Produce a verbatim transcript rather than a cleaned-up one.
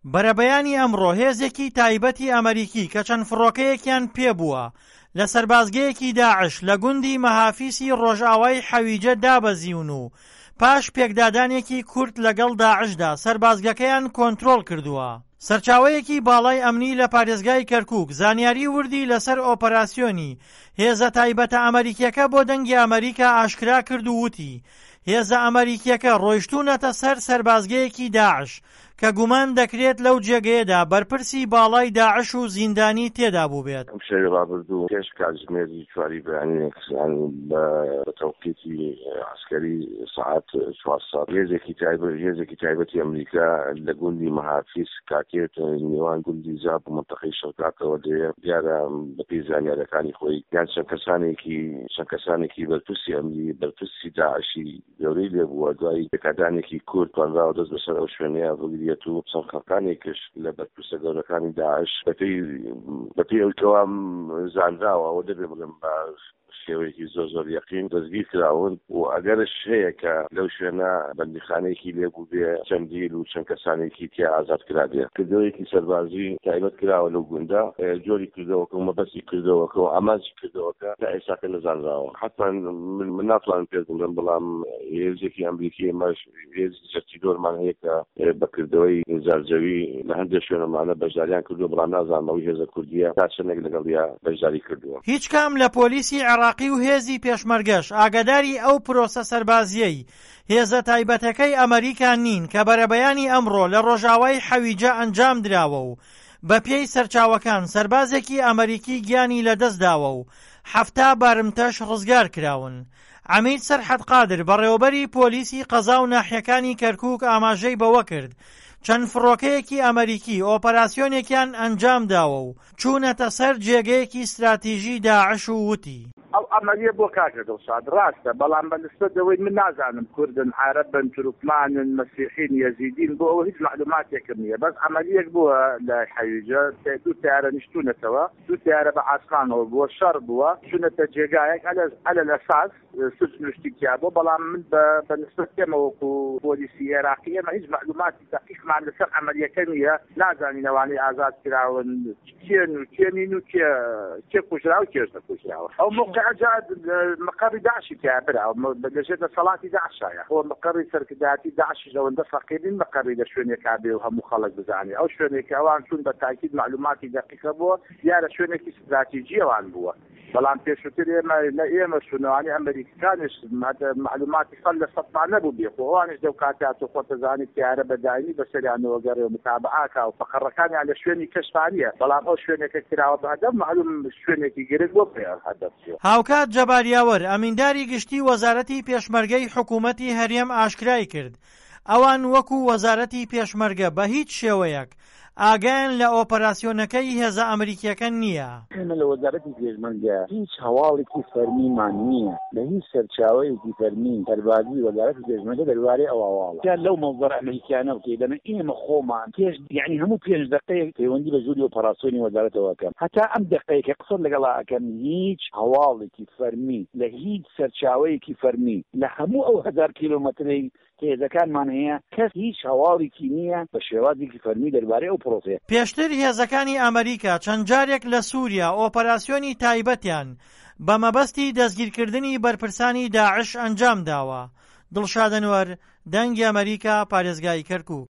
بەرەبەیانی ئەمڕۆ هێزێکی تایبەتی ئەمریکی کە چەند فڕۆکەیەکیان پێبووە لە سەربازگەیەکی داعش لە گوندی مەهافیسی ڕۆژئاوای حەویجە دابەزیون و پاش پێکدادانێکی کورت لەگەڵ داعشدا سەربازگەکەیان کۆنترۆڵ کردووە. سەرچاوەیەکی باڵای ئەمنی لە پارێزگای کەرکووک زانیاری وردی لەسەر ئۆپەراسیۆنی هێزە تایبەتە ئەمریکیەکە بۆ دەنگی ئەمریکا ئاشکرا کرد و وتی هێزە ئەمریکیەکە ڕۆیشتوونەتە سەر سەربازگەیەکی داعش کە گومان دەکرێت لەو جێگەیەدا بەرپرسی باڵای داعش و زیندانی تێدا بوو بێت. ئەم شەوی ڕابردوو پێش کاتژمێری چواری بەیانیەکسیان بە تەوقیتی عسکەری سەعات چوار ساڵ هێزێکی تایبەت هێزێکی تایبەتی ئەمریکا لە گوندی مەهافیس کاتێت نێوان گوندی زاب و مەنتەقەی شەوکاتەوە دەیە دیارە بەپێی زانیاریەکانی خۆی یان چەند کەسانێکی چەند کەسانێکی بەرپرسی ئەمری بەرپرسی داعشی گەورەی لێبووە دوای پێکدادانێکی کورد توانراوە دەست بەسەر ئەو شوێنەیە بگرێت و چەند خەڵکانێکیش لە بەرپرسە گەورەکانی داعش بەپێی بەپێی ئەوکەوە زانراوە ئەوە دەبێ بڵێم بە شێوەیەکی زۆر زۆر یەقین دەستگیر کراون و ئەگەرش هەیە کە لەو شوێنە بەندیخانەیەکی لێبوو بێ چەندیل و چەند کەسانێکی تیا ئازاد کرابێ کردەوەیەکی سەربازی تایبەت کراوە لەو گوندە جۆری کردەوەکە و مەبەستی کردەوەکە و ئامانجی کردەوەکە تا ئێستاکە نەزانراوە حتما من ناتوانم پێ بڵێم بەڵام هێزێکی ئەمریکی ئێمەش هێزی جەرتی دۆرمان هەیە کە بەکردەوەی زارجەوی لە هەندێک شوێنەمانە بەشداریان کردووە بەڵام نازانمەوەی هێزە کوردیە تا چەندێک لەگەڵ یا بەشداری کردووە. هیچ کام لە پۆلیسی عێراقی و هێزی پێشمەرگەش ئاگاداری ئەو پرۆسە سەربازیەی هێزە تایبەتەکەی ئەمریکا نین کە بەرەبەیانی ئەمڕۆ لە ڕۆژاوای حەویجە ئەنجام دراوە و بە پێی سەرچاوەکان سەربازێکی ئەمریکی گیانی لەدەستداوە و حەفتا بارمتەش ڕزگار کراون. عەمید سەرحەد قادر بەڕێوەبەری پۆلیسی قەزا و ناحیەکانی کەرکووک ئاماژەی بەوە کرد چەند فڕۆکەیەکی ئەمریکی ئۆپەراسیۆنێکیان ئەنجام داوە و چوونەتە سەر جێگەیەکی استراتیژی داعش و وتی ئەو ئەمەریە بۆ کاکە دڵشاد ڕاستە بەڵام بەنسبەت ئەوەی من نازانم کوردن عەرەبن تورکمانن مەسیحین یەزیدین بۆ ئەوە هیچ معلوماتێکم نییە بەس ئەمەریەک بووە لە حەویجە دوو تیارە نیشتونەتەوە دوو تیارە بە عاسقانەوە بووە شەڕ بووە چونەتە جێگایەک ئەلە لەساس سوچ نوشتیکیا بۆ بەڵام من بەنسبەت ئێمەوەکو پۆلیسی عێراقی ئێمە هیچ معلوماتی دەقیقمان لەسەر ئەمەریەکە نییە نازانینەوانی ئازاد کراون کێن و کێنین و کێ کوژرا و کێش نەکوژراوە ئەو موقع جاد مقر داعشی كابرة لجد صلاة داعشة هو مقر سركداتي داعش جوان دفقين مقر لشوني كابي وهم خلق بزاني أو شوني كوان شون بالتأكيد معلوماتي دقيقة بوا يا لشوني استراتيجية وان بوا بلان بيشوتي ما لا إما شنو يعني أمريكانش هذا معلومات يخلى سطع نبو بيخو وانش دوكاتات وقت زاني كيارة بدايني بس يعني وقري ومتابعاك وفقركاني على شويني كشفانية بلان أو شويني كتير بهذا معلوم شويني كيجرد وبيع هذا هاوکات جەباریاوەر ئەمینداری گشتی وەزارەتی پێشمەرگەی حکوومەتی هەرێم ئاشکرای کرد ئەوان وەکو وەزارەتی پێشمەرگە بە هیچ شێوەیەک ئاگایان لە ئۆپەراسیۆنەکەی هێزە ئەمریکیەکە نییە. ئێمە لە وەزارەتی پێشمەرگە هیچ هەواڵێکی فەرمیمان نییە لە هیچ سەرچاوەیەکی فەرمی سەربازی وەزارەتی پێشمەرگە دەربارەی ئەو هەواڵە لەو مەنزەرە ئەمریکانە بکەی دەمە ئێمە خۆمان پێش یعنی هەموو پێنج دقەیەک پەیوەندی بە ژووری ئۆپەراسیۆنی وەزارەتەوەکەم هەتا ئەم دقەیەکە قسەت لەگەڵا ئەکەم هیچ هەواڵێکی فەرمی لە هیچ سەرچاوەیەکی فەرمی لە هەموو ئەو هەزار کیلۆمەترەی هێزەکانمان هەیە کەس هیچ هەواڵێکی نییە بە شێوازێکی فەرمی دەربارەی ئەو پرۆسەیە. پێشتر هێزەکانی ئەمریکا چەند جارێک لە سووریا ئۆپەراسیۆنی تایبەتیان بە مەبەستی دەستگیرکردنی بەرپرسانی داعش ئەنجام داوە. دڵشاد ئەنوەر، دەنگی ئەمریکا، پارێزگای کەرکووک.